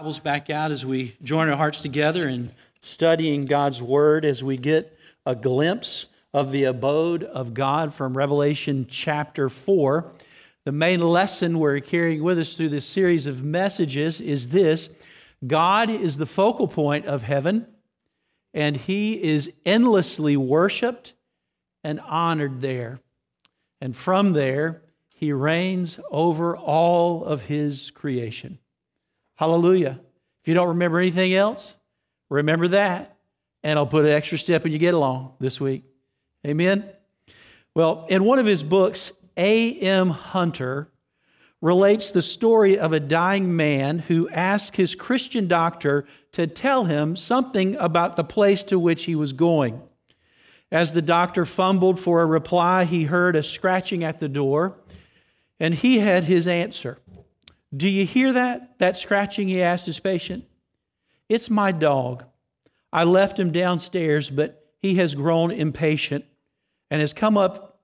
Bibles back out as we join our hearts together in studying God's Word as we get a glimpse of the abode of God from Revelation chapter 4. The main lesson we're carrying with us through this series of messages is this: God is the focal point of heaven, and He is endlessly worshiped and honored there. And from there, He reigns over all of His creation. Hallelujah. If you don't remember anything else, remember that, and I'll put an extra step in your get along this week. Amen? Well, in one of his books, A.M. Hunter relates the story of a dying man who asked his Christian doctor to tell him something about the place to which he was going. As the doctor fumbled for a reply, he heard a scratching at the door, and he had his answer. "Do you hear that? That scratching?" he asked his patient. "It's my dog. I left him downstairs, but he has grown impatient and has come up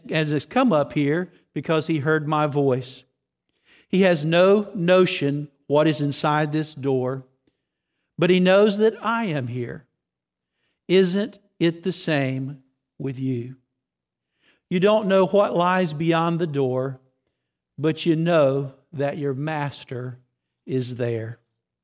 here because he heard my voice. He has no notion what is inside this door, but he knows that I am here. Isn't it the same with you? You don't know what lies beyond the door, but you know that your master is there."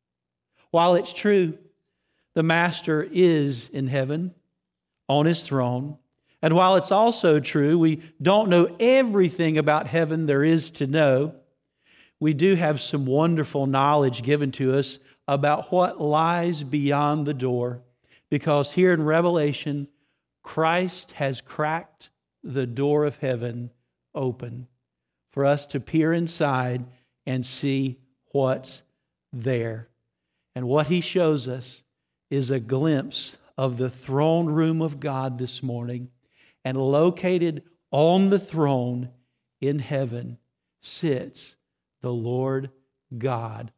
While it's true, the master is in heaven on his throne, and while it's also true we don't know everything about heaven there is to know, we do have some wonderful knowledge given to us about what lies beyond the door, because here in Revelation, Christ has cracked the door of heaven open for us to peer inside and see what's there. And what He shows us is a glimpse of the throne room of God this morning. And located on the throne in heaven sits the Lord God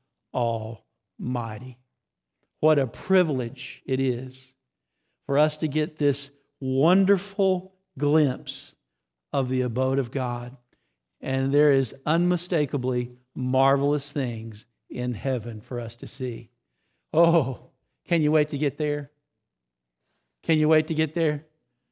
Almighty. What a privilege it is for us to get this wonderful glimpse of the abode of God. And there is unmistakably marvelous things in heaven for us to see. Oh, can you wait to get there? Can you wait to get there?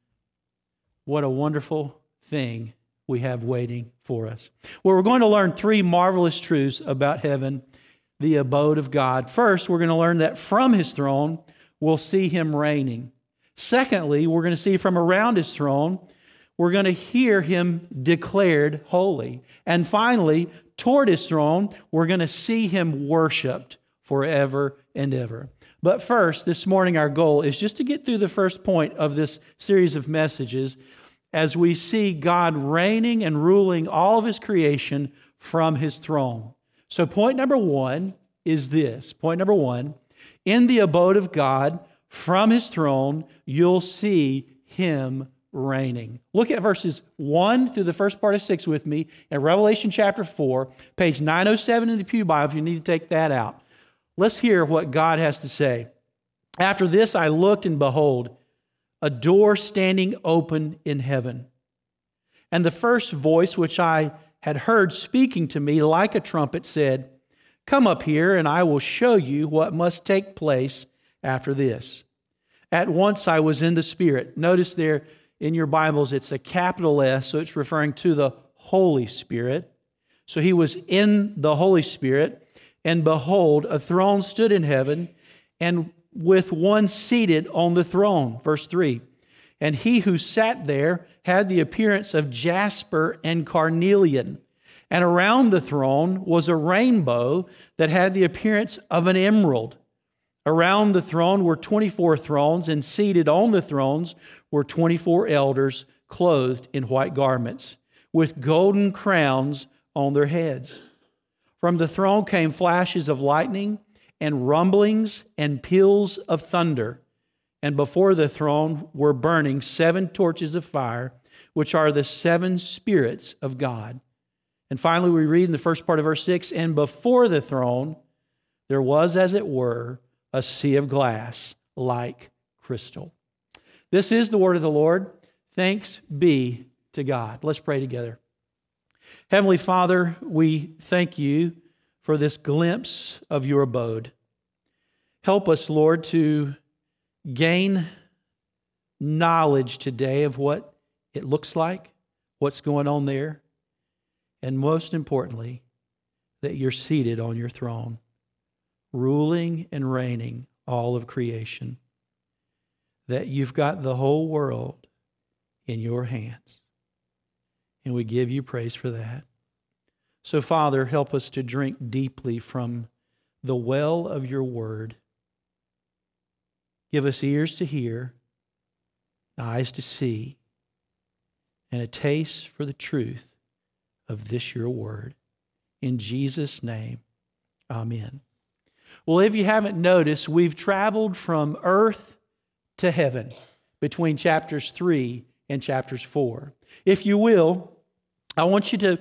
What a wonderful thing we have waiting for us. Well, we're going to learn three marvelous truths about heaven, the abode of God. First, we're going to learn that from His throne, we'll see Him reigning. Secondly, we're going to see from around His throne, we're going to hear Him declared holy. And finally, toward His throne, we're going to see Him worshiped forever and ever. But first, this morning, our goal is just to get through the first point of this series of messages as we see God reigning and ruling all of His creation from His throne. So point number one is this. Point number one, in the abode of God, from His throne, you'll see Him reigning. Look at verses 1 through the first part of 6 with me in Revelation chapter 4, page 907 in the Pew Bible if you need to take that out. Let's hear what God has to say. "After this I looked, and behold, a door standing open in heaven. And the first voice which I had heard speaking to me like a trumpet said, 'Come up here, and I will show you what must take place after this.' At once I was in the Spirit." Notice there in your Bibles it's a capital S, so it's referring to the Holy Spirit. So he was in the Holy Spirit. "And behold, a throne stood in heaven, and with one seated on the throne." Verse 3. "And he who sat there had the appearance of jasper and carnelian. And around the throne was a rainbow that had the appearance of an emerald. Around the throne were 24 thrones, and seated on the thrones were 24 elders clothed in white garments, with golden crowns on their heads. From the throne came flashes of lightning and rumblings and peals of thunder. And before the throne were burning 7 torches of fire, which are the 7 spirits of God." And finally, we read in the first part of verse 6, "And before the throne there was, as it were, a sea of glass like crystal." This is the word of the Lord. Thanks be to God. Let's pray together. Heavenly Father, we thank You for this glimpse of Your abode. Help us, Lord, to gain knowledge today of what it looks like, what's going on there, and most importantly, that you're seated on your throne, ruling and reigning all of creation, that you've got the whole world in your hands. And we give you praise for that. So, Father, help us to drink deeply from the well of your word. Give us ears to hear, eyes to see, and a taste for the truth of this your word. In Jesus' name, amen. Well, if you haven't noticed, we've traveled from earth to heaven between chapters 3 and chapters 4. If you will, I want you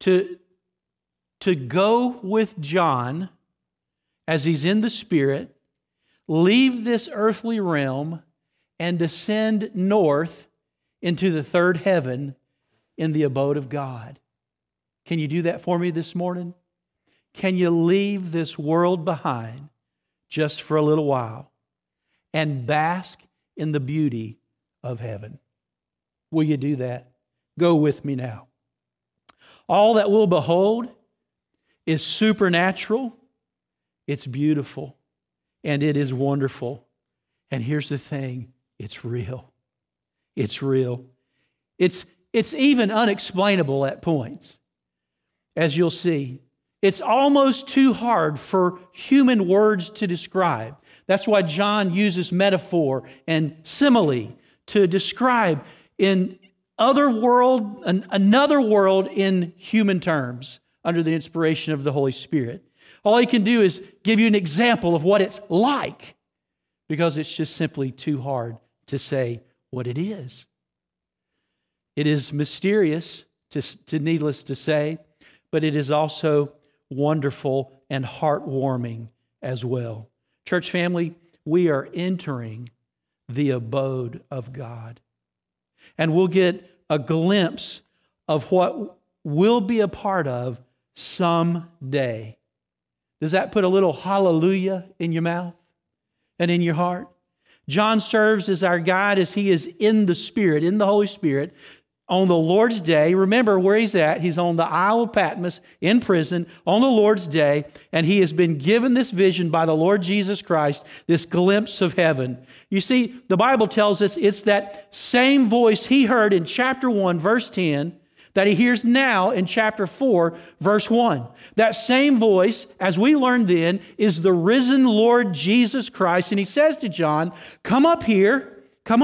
to go with John as he's in the Spirit, leave this earthly realm, and descend north into the third heaven in the abode of God. Can you do that for me this morning? Can you leave this world behind just for a little while and bask in the beauty of heaven? Will you do that? Go with me now. All that we'll behold is supernatural, it's beautiful, and it is wonderful. And here's the thing, it's real. It's real. It's even unexplainable at points, as you'll see. It's almost too hard for human words to describe. That's why John uses metaphor and simile to describe in another world in human terms under the inspiration of the Holy Spirit. All he can do is give you an example of what it's like, because it's just simply too hard to say what it is. It is mysterious, to needless to say, but it is also wonderful and heartwarming as well. Church family, we are entering the abode of God. And we'll get a glimpse of what we'll be a part of someday. Does that put a little hallelujah in your mouth and in your heart? John serves as our guide as he is in the Spirit, in the Holy Spirit, on the Lord's day. Remember where he's at. He's on the Isle of Patmos in prison on the Lord's day, and he has been given this vision by the Lord Jesus Christ, this glimpse of heaven. You see, the Bible tells us it's that same voice he heard in chapter 1, verse 10, that he hears now in chapter 4, verse 1. That same voice, as we learned then, is the risen Lord Jesus Christ. And he says to John, come up here,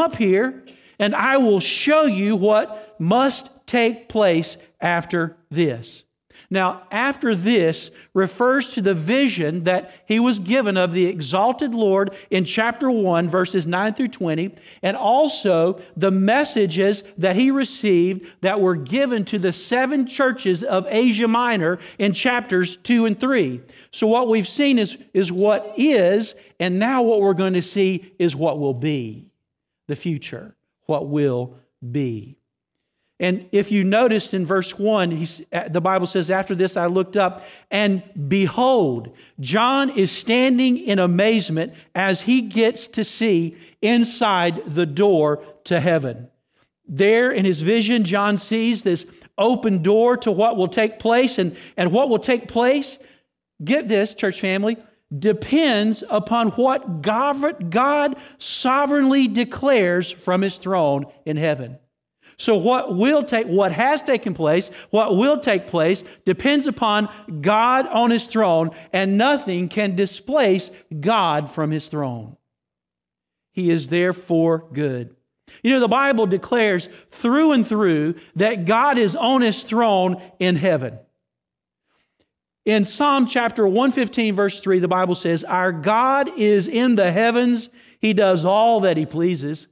and I will show you what must take place after this. Now, after this refers to the vision that he was given of the exalted Lord in chapter 1, verses 9 through 20, and also the messages that he received that were given to the 7 churches of Asia Minor in chapters 2 and 3. So what we've seen is what is, and now what we're going to see is what will be, the future, what will be. And if you notice in verse 1, the Bible says, after this I looked up, and behold, John is standing in amazement as he gets to see inside the door to heaven. There in his vision, John sees this open door to what will take place. And what will take place, get this, church family, depends upon what God sovereignly declares from his throne in heaven. So what will take place depends upon God on his throne, and nothing can displace God from his throne. He is therefore good. You know, the Bible declares through and through that God is on his throne in heaven. In Psalm chapter 115, verse 3, the Bible says, our God is in the heavens. He does all that he pleases.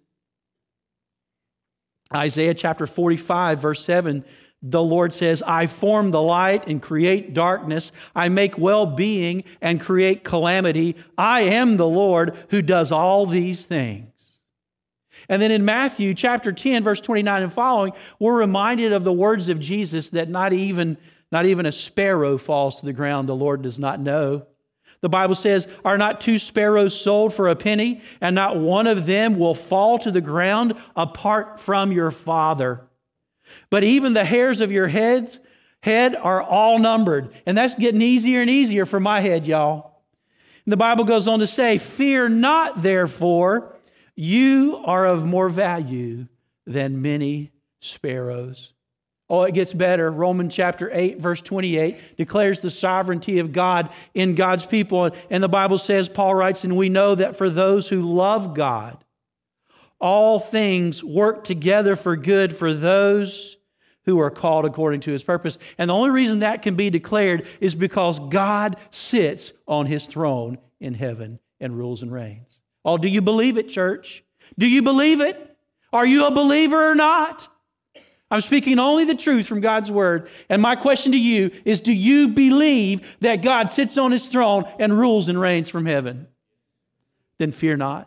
Isaiah chapter 45, verse 7, the Lord says, I form the light and create darkness. I make well-being and create calamity. I am the Lord who does all these things. And then in Matthew chapter 10, verse 29 and following, we're reminded of the words of Jesus that not even a sparrow falls to the ground the Lord does not know. The Bible says, are not 2 sparrows sold for a penny, and not one of them will fall to the ground apart from your Father? But even the hairs of your head are all numbered. And that's getting easier and easier for my head, y'all. And the Bible goes on to say, fear not, therefore, you are of more value than many sparrows. Oh, it gets better. Romans chapter 8, verse 28 declares the sovereignty of God in God's people. And the Bible says, Paul writes, and we know that for those who love God, all things work together for good for those who are called according to His purpose. And the only reason that can be declared is because God sits on His throne in heaven and rules and reigns. Oh, do you believe it, church? Do you believe it? Are you a believer or not? I'm speaking only the truth from God's Word. And my question to you is, do you believe that God sits on His throne and rules and reigns from heaven? Then fear not.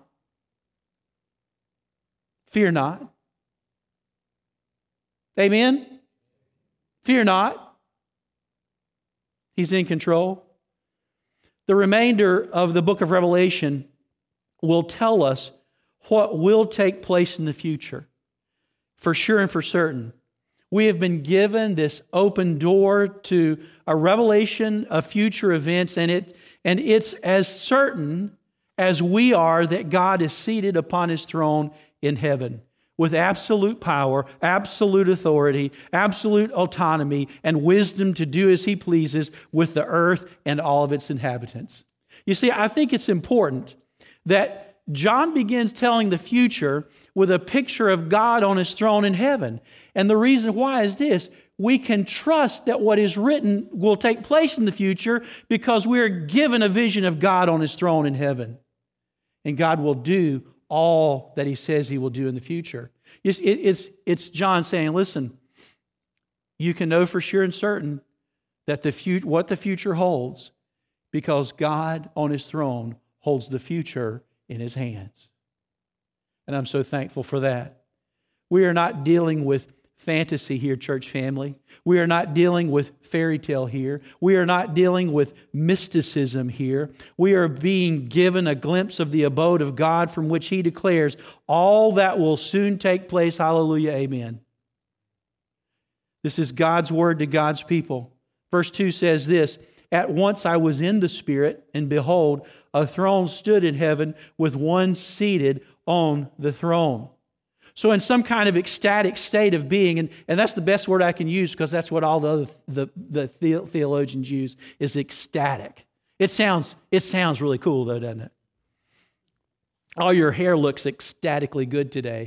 Fear not. Amen? Fear not. He's in control. The remainder of the book of Revelation will tell us what will take place in the future. For sure and for certain. We have been given this open door to a revelation of future events, and it's as certain as we are that God is seated upon His throne in heaven with absolute power, absolute authority, absolute autonomy, and wisdom to do as He pleases with the earth and all of its inhabitants. You see, I think it's important that John begins telling the future with a picture of God on His throne in heaven. And the reason why is this: we can trust that what is written will take place in the future because we are given a vision of God on His throne in heaven. And God will do all that He says He will do in the future. It's John saying, listen, you can know for sure and certain that what the future holds because God on His throne holds the future in His hands. And I'm so thankful for that. We are not dealing with fantasy here, church family. We are not dealing with fairy tale here. We are not dealing with mysticism here. We are being given a glimpse of the abode of God from which He declares all that will soon take place. Hallelujah, amen. This is God's word to God's people. Verse 2 says this, at once I was in the Spirit, and behold, a throne stood in heaven with one seated on the throne. So in some kind of ecstatic state of being, and that's the best word I can use because that's what all the theologians use, is ecstatic. It sounds really cool though, doesn't it? All your hair looks ecstatically good today.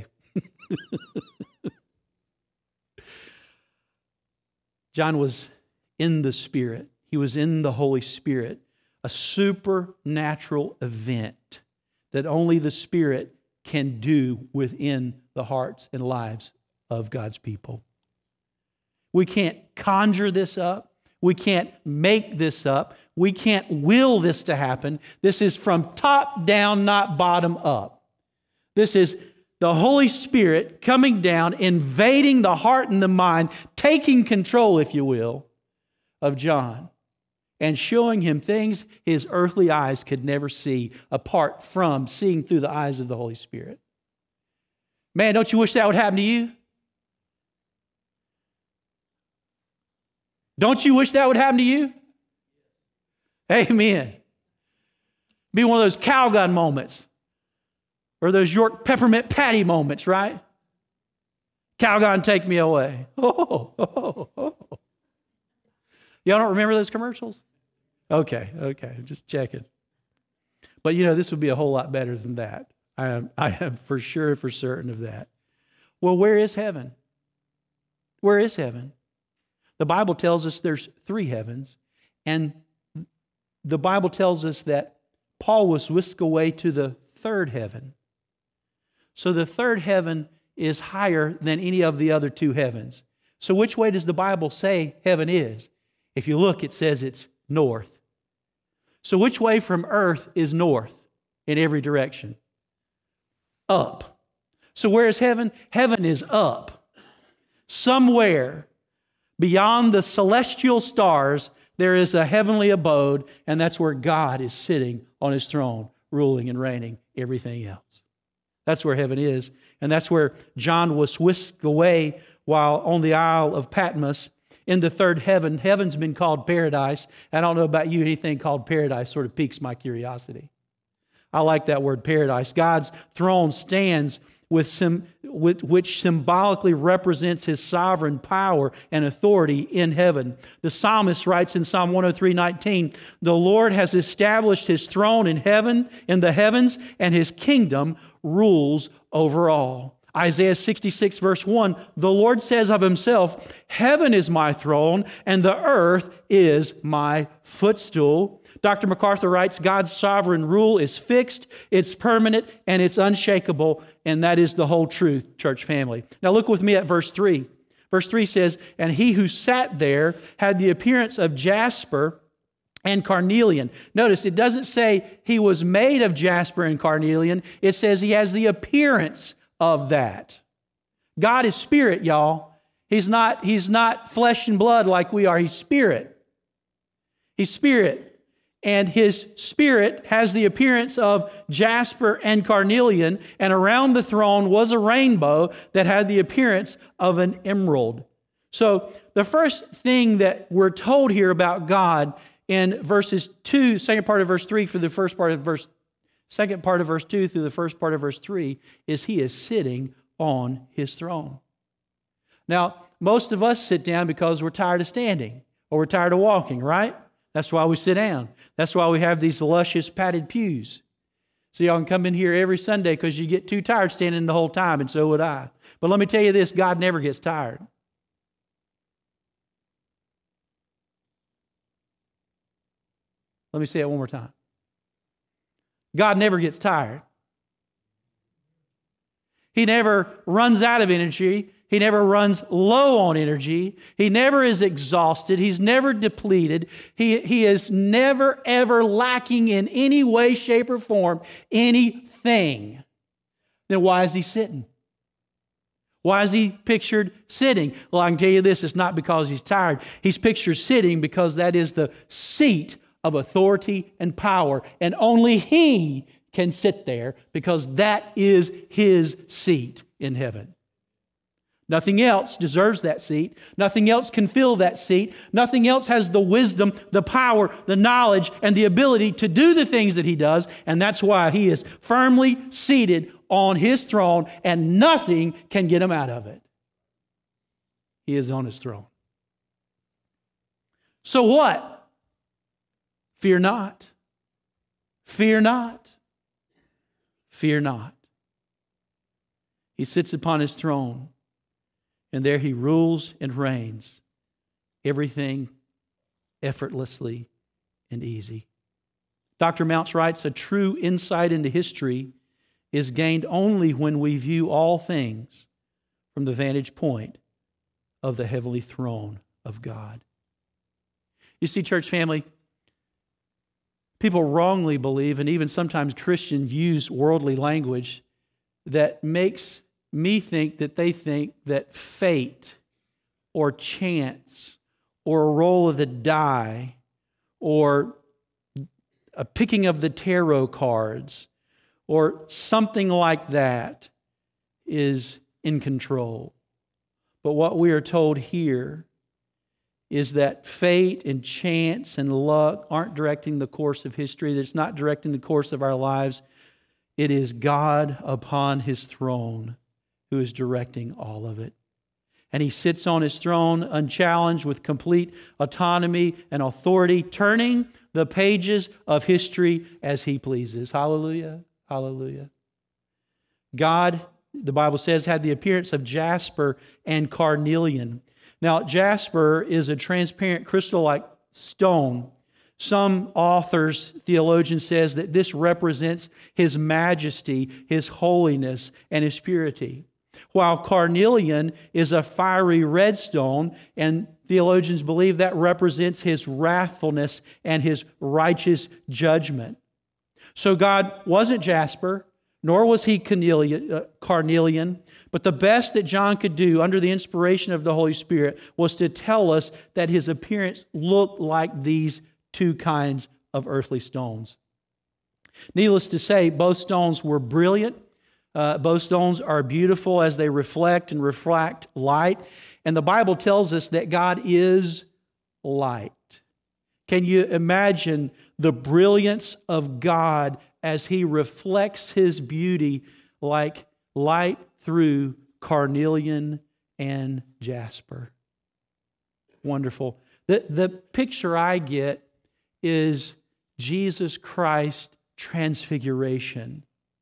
John was in the Spirit. He was in the Holy Spirit, a supernatural event that only the Spirit can do within the hearts and lives of God's people. We can't conjure this up. We can't make this up. We can't will this to happen. This is from top down, not bottom up. This is the Holy Spirit coming down, invading the heart and the mind, taking control, if you will, of John and showing him things his earthly eyes could never see apart from seeing through the eyes of the Holy Spirit. Man, don't you wish that would happen to you? Don't you wish that would happen to you? Amen. Be one of those Calgon moments or those York peppermint patty moments, right? Calgon, take me away. Oh. Y'all don't remember those commercials? Okay, just checking. But this would be a whole lot better than that. I am for certain of that. Well, where is heaven? Where is heaven? The Bible tells us there's 3 heavens, and the Bible tells us that Paul was whisked away to the 3rd heaven. So the 3rd heaven is higher than any of the other 2 heavens. So which way does the Bible say heaven is? If you look, it says it's north. So which way from earth is north in every direction? Up. So where is heaven? Heaven is up. Somewhere beyond the celestial stars there is a heavenly abode, and that's where God is sitting on His throne, ruling and reigning everything else. That's where heaven is, and that's where John was whisked away while on the Isle of Patmos in the third heaven. Heaven's been called paradise. I don't know about you, anything called paradise sort of piques my curiosity. I like that word paradise. God's throne stands which symbolically represents His sovereign power and authority in heaven. The psalmist writes in Psalm 103:19, "The Lord has established His throne in heaven, in the heavens, and His kingdom rules over all." Isaiah 66 verse 1, "The Lord says of Himself, heaven is my throne, and the earth is my footstool." Dr. MacArthur writes, God's sovereign rule is fixed, it's permanent, and it's unshakable, and that is the whole truth, church family. Now look with me at verse 3. Verse 3 says, "And he who sat there had the appearance of jasper and carnelian." Notice, it doesn't say he was made of jasper and carnelian. It says he has the appearance of that. God is spirit, y'all. He's not flesh and blood like we are. He's spirit. He's spirit. And His spirit has the appearance of jasper and carnelian, and around the throne was a rainbow that had the appearance of an emerald. So the first thing that we're told here about God in verses 2, second part of verse 3 for the first part of verse, second part of verse 2 through the first part of verse 3 is He is sitting on His throne. Now, most of us sit down because we're tired of standing or we're tired of walking, right? That's why we sit down. That's why we have these luscious padded pews. So y'all can come in here every Sunday because you get too tired standing the whole time, and so would I. But let me tell you this, God never gets tired. Let me say it one more time. God never gets tired. He never runs out of energy. He never runs low on energy. He never is exhausted. He's never depleted. He is never, ever lacking in any way, shape, or form anything. Then why is He sitting? Why is He pictured sitting? Well, I can tell you this, it's not because He's tired. He's pictured sitting because that is the seat of authority and power. And only He can sit there because that is His seat in heaven. Nothing else deserves that seat. Nothing else can fill that seat. Nothing else has the wisdom, the power, the knowledge, and the ability to do the things that He does. And that's why He is firmly seated on His throne, and nothing can get Him out of it. He is on His throne. So what? Fear not. Fear not. Fear not. He sits upon His throne. And there He rules and reigns. Everything effortlessly and easy. Dr. Mounts writes, a true insight into history is gained only when we view all things from the vantage point of the heavenly throne of God. You see, church family, people wrongly believe, and even sometimes Christians use worldly language that makes me think that they think that fate or chance or a roll of the die or a picking of the tarot cards or something like that is in control. But what we are told here is that fate and chance and luck aren't directing the course of history. That it's not directing the course of our lives. It is God upon His throne who is directing all of it. And He sits on His throne unchallenged with complete autonomy and authority, turning the pages of history as He pleases. Hallelujah. Hallelujah. God, the Bible says, had the appearance of jasper and carnelian. Now, jasper is a transparent crystal-like stone. Some authors, theologians, says that this represents His majesty, His holiness, and His purity. While carnelian is a fiery red stone, and theologians believe that represents His wrathfulness and His righteous judgment. So God wasn't jasper, nor was he carnelian, but the best that John could do under the inspiration of the Holy Spirit was to tell us that his appearance looked like these two kinds of earthly stones. Needless to say, both stones were brilliant. Both stones are beautiful as they reflect and refract light. And the Bible tells us that God is light. Can you imagine the brilliance of God as He reflects His beauty like light through carnelian and jasper? Wonderful. The picture I get is Jesus Christ transfiguration.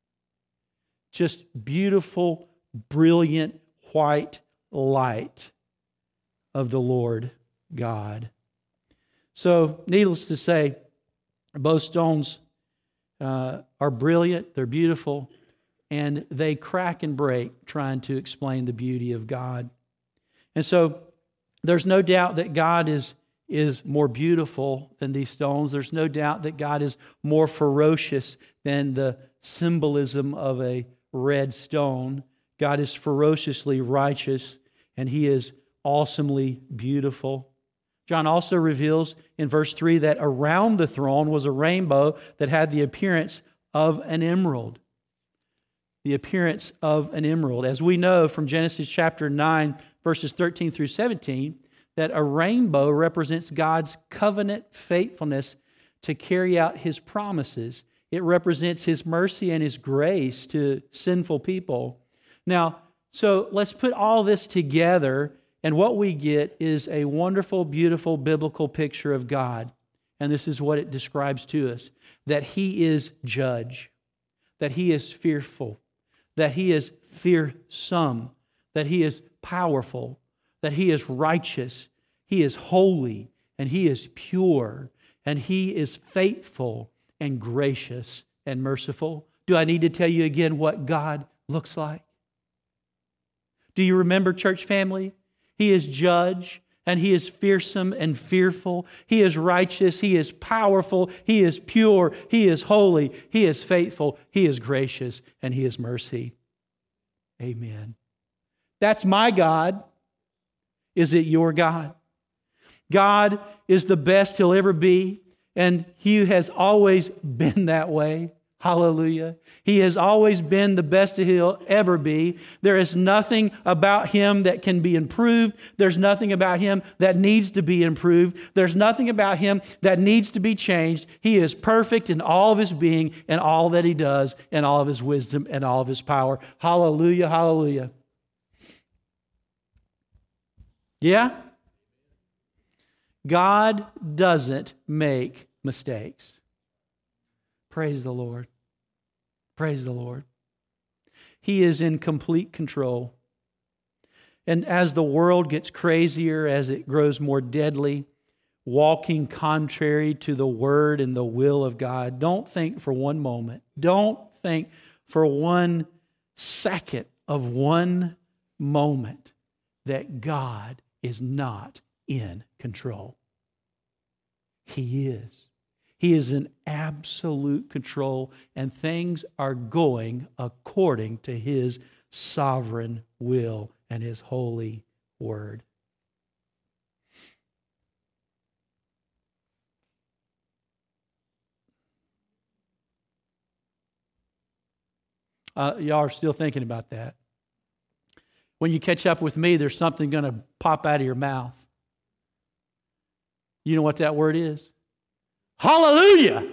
Just beautiful, brilliant, white light of the Lord God. So, needless to say, both stones are brilliant, they're beautiful, and they crack and break trying to explain the beauty of God. And so, there's no doubt that God is more beautiful than these stones. There's no doubt that God is more ferocious than the symbolism of a red stone. God is ferociously righteous, and He is awesomely beautiful. John also reveals in verse 3 that around the throne was a rainbow that had the appearance of an emerald. The appearance of an emerald. As we know from Genesis chapter 9, verses 13 through 17, that a rainbow represents God's covenant faithfulness to carry out His promises. It represents His mercy and His grace to sinful people. Now, so let's put all this together, and what we get is a wonderful, beautiful, biblical picture of God. And this is what it describes to us, that He is judge, that He is fearful, that He is fearsome, that He is powerful, that He is righteous, He is holy, and He is pure, and He is faithful and gracious and merciful. Do I need to tell you again what God looks like? Do you remember, church family? He is judge, and He is fearsome and fearful. He is righteous. He is powerful. He is pure. He is holy. He is faithful. He is gracious, and He is mercy. Amen. That's my God. Is it your God? God is the best He'll ever be, and He has always been that way. Hallelujah. He has always been the best that He'll ever be. There is nothing about Him that can be improved. There's nothing about Him that needs to be improved. There's nothing about Him that needs to be changed. He is perfect in all of His being and all that He does and all of His wisdom and all of His power. Hallelujah, hallelujah. Yeah? God doesn't make mistakes. Praise the Lord. Praise the Lord. He is in complete control. And as the world gets crazier, as it grows more deadly, walking contrary to the Word and the will of God, don't think for one moment, don't think for 1 second of one moment that God is not in control. He is. He is in absolute control, and things are going according to His sovereign will and His holy word. Y'all are still thinking about that. When you catch up with me, there's something going to pop out of your mouth. You know what that word is? Hallelujah!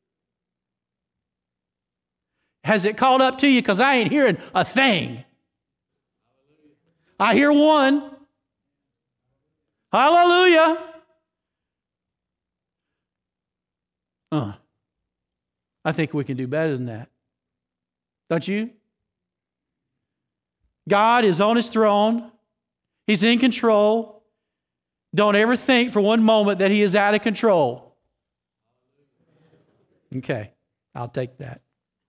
Has it called up to you? Because I ain't hearing a thing. I hear one. Hallelujah! I think we can do better than that. Don't you? God is on His throne. He's in control. Don't ever think for one moment that He is out of control. Okay, I'll take that.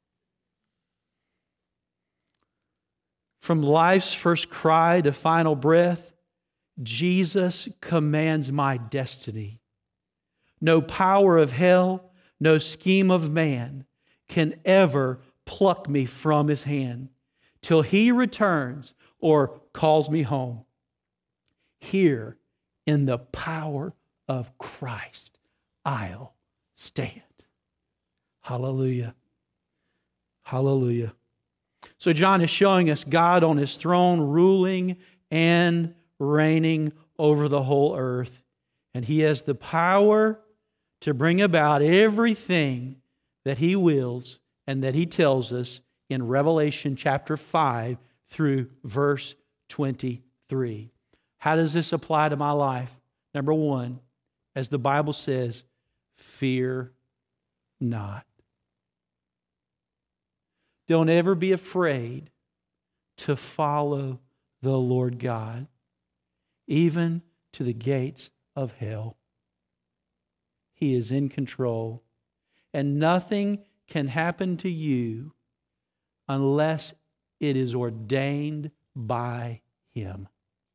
From life's first cry to final breath, Jesus commands my destiny. No power of hell, no scheme of man can ever pluck me from his hand till he returns or calls me home. Here in the power of Christ, I'll stand. Hallelujah. Hallelujah. So John is showing us God on his throne, ruling and reigning over the whole earth. And he has the power to bring about everything that he wills and that he tells us in Revelation chapter 5 through verse 23. How does this apply to my life? Number one, as the Bible says, fear not. Don't ever be afraid to follow the Lord God, even to the gates of hell. He is in control, and nothing can happen to you unless it is ordained by Him.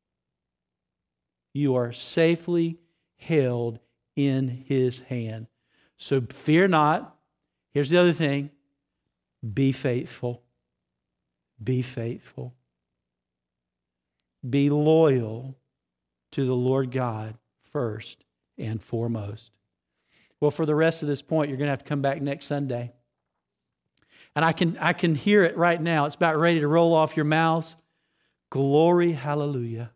You are safely held in His hand. So fear not. Here's the other thing. Be faithful. Be faithful. Be loyal to the Lord God first and foremost. Well, for the rest of this point, you're going to have to come back next Sunday. And I can hear it right now. It's about ready to roll off your mouths. Glory, hallelujah.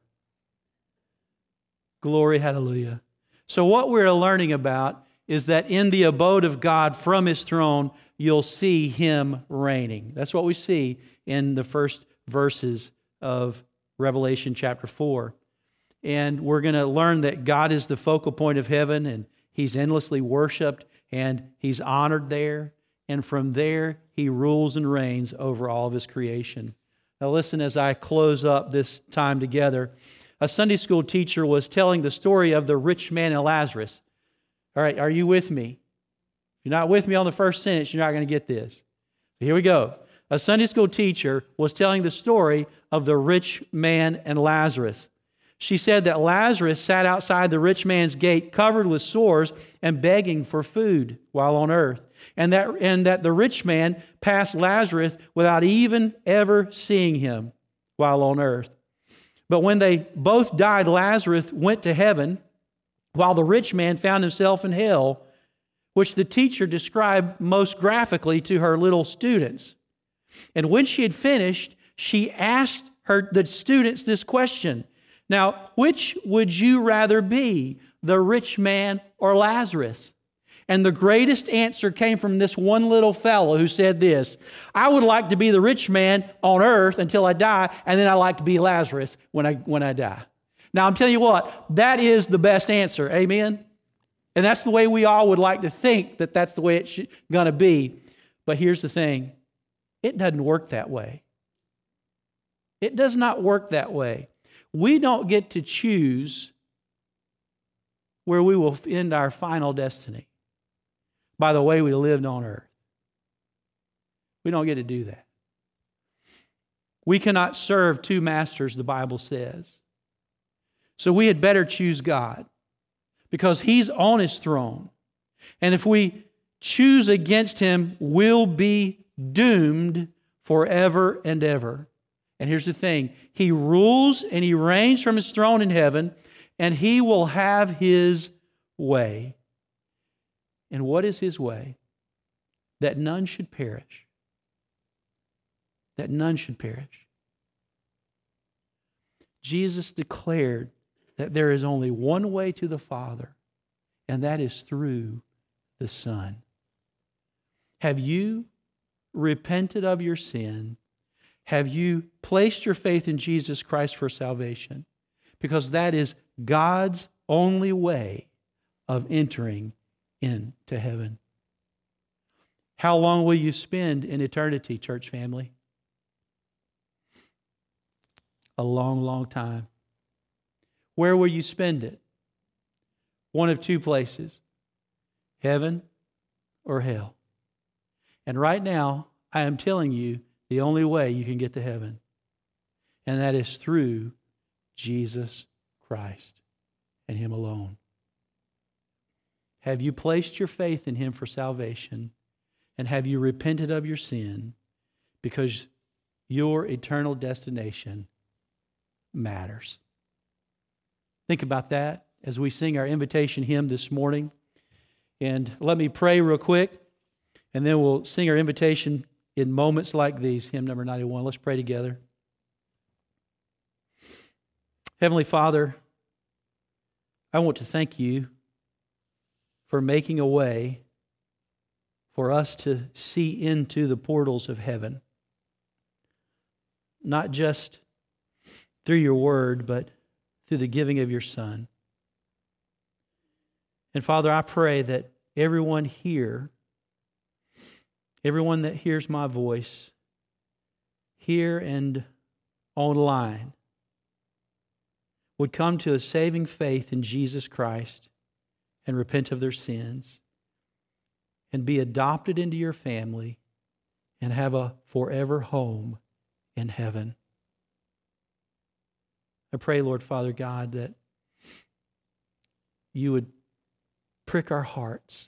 Glory, hallelujah. So what we're learning about is that in the abode of God from His throne, you'll see Him reigning. That's what we see in the first verses of Revelation chapter 4. And we're going to learn that God is the focal point of heaven, and He's endlessly worshiped, and He's honored there. And from there, He rules and reigns over all of His creation. Now listen, as I close up this time together, a Sunday school teacher was telling the story of the rich man and Lazarus. All right, are you with me? If you're not with me on the first sentence, you're not going to get this. Here we go. A Sunday school teacher was telling the story of the rich man and Lazarus. She said that Lazarus sat outside the rich man's gate covered with sores and begging for food while on earth. And that the rich man passed Lazarus without even ever seeing him while on earth. But when they both died, Lazarus went to heaven while the rich man found himself in hell, which the teacher described most graphically to her little students. And when she had finished, she asked the students this question. Now, which would you rather be, the rich man or Lazarus? And the greatest answer came from this one little fellow who said this: I would like to be the rich man on earth until I die, and then I'd like to be Lazarus when I die. Now, I'm telling you what, that is the best answer. Amen? And that's the way we all would like to think that that's the way it's going to be. But here's the thing. It doesn't work that way. It does not work that way. We don't get to choose where we will end our final destiny by the way we lived on earth. We don't get to do that. We cannot serve two masters, the Bible says. So we had better choose God because He's on His throne. And if we choose against Him, we'll be doomed forever and ever. And here's the thing. He rules and He reigns from His throne in heaven, and He will have His way. And what is His way? That none should perish. That none should perish. Jesus declared that there is only one way to the Father, and that is through the Son. Have you repented of your sin? Have you placed your faith in Jesus Christ for salvation? Because that is God's only way of entering into heaven. How long will you spend in eternity, church family? A long, long time. Where will you spend it? One of two places. Heaven or hell. And right now, I am telling you the only way you can get to heaven. And that is through Jesus Christ and Him alone. Have you placed your faith in Him for salvation? And have you repented of your sin? because your eternal destination matters. Think about that as we sing our invitation hymn this morning. And let me pray real quick, and then we'll sing our invitation in moments like these, hymn number 91. Let's pray together. Heavenly Father, I want to thank you for making a way for us to see into the portals of heaven. Not just through your word, but through the giving of your Son. And Father, I pray that everyone here, everyone that hears my voice, here and online, would come to a saving faith in Jesus Christ and repent of their sins and be adopted into your family and have a forever home in heaven. I pray, Lord Father God, that you would prick our hearts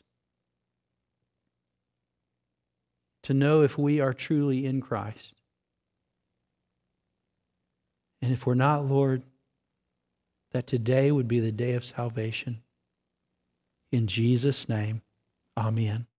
to know if we are truly in Christ. And if we're not, Lord, that today would be the day of salvation. In Jesus' name, amen.